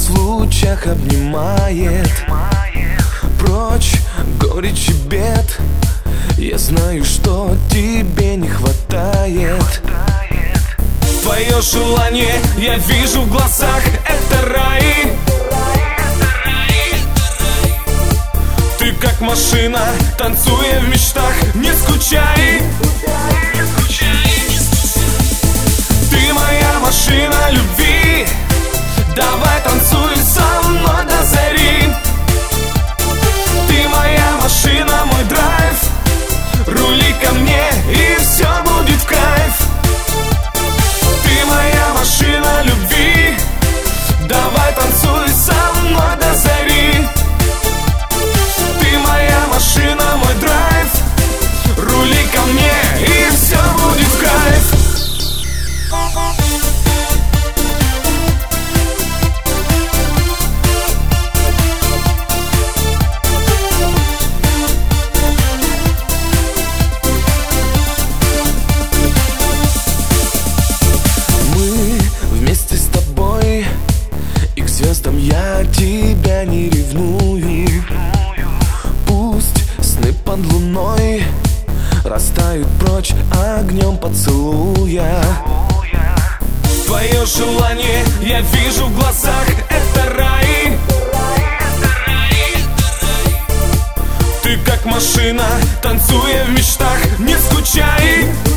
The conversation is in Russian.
случаях обнимает. Прочь горечь и бед, я знаю, что тебе не хватает. Твое желание я вижу в глазах, это рай. Ты как машина, танцуя в мечтах, не скучай. Ты моя машина любви, давай танцуй со мной до зари. Ты моя машина, мой драйв, рули ко мне и все будет в кайф. Ты моя машина любви, давай танцуй со мной до зари. Ты моя машина, мой драйв, рули ко мне и все будет в кайф. Звездам я тебя не ревную. Пусть сны под луной растают прочь огнем поцелуя. Твое желание я вижу в глазах, это рай. Ты как машина, танцуя в мечтах, не скучай.